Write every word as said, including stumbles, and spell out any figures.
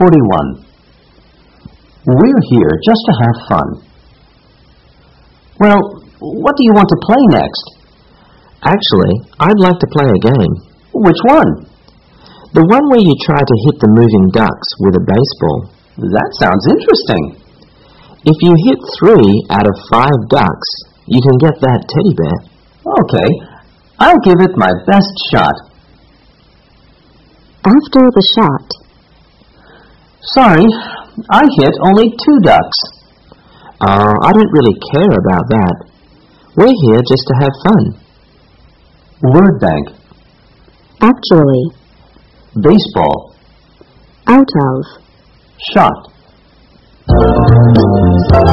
forty-one. We're here just to have fun. Well, what do you want to play next? Actually, I'd like to play a game. Which one? The one where you try to hit the moving ducks with a baseball. That sounds interesting. If you hit three out of five ducks, you can get that teddy bear. Okay, I'll give it my best shot. After the shot. Sorry, I hit only two ducks. Oh, I don't really care about that. We're here just to have fun. Word bank. Actually. Baseball. Out of. Shot.